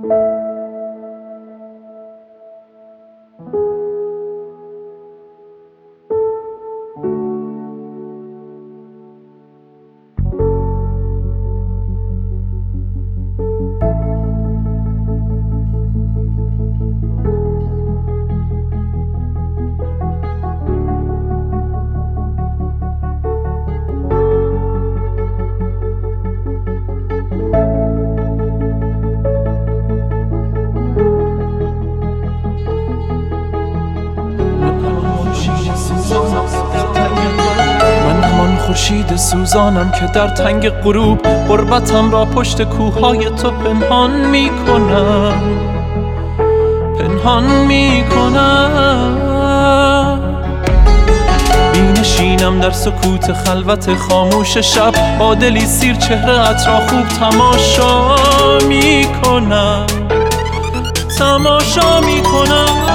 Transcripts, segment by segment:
خورشید سوزانم که در تنگ غروب غربتم را پشت کوههای تو پنهان میکنم، پنهان میکنم. مینشینم در سکوت خلوت خاموش شب، با دلی سیر چهره‌ات را خوب تماشا میکنم، تماشا میکنم.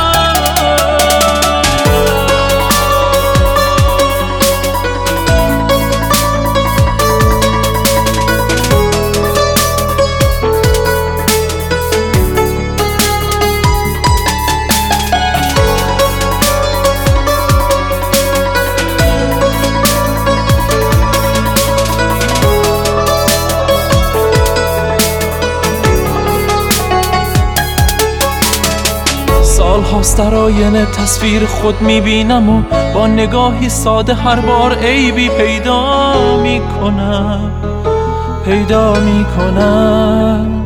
سالهاست در آینه تصویر خود میبینم و با نگاهی ساده هر بار عیبی پیدا میکنم، پیدا میکنم.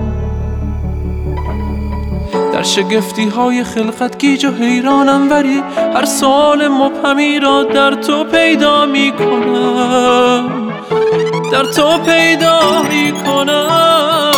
در شگفتی های خلقت گیج و حیرانم، ولی هر سوال مبهمی را در تو پیدا میکنم، در تو پیدا میکنم.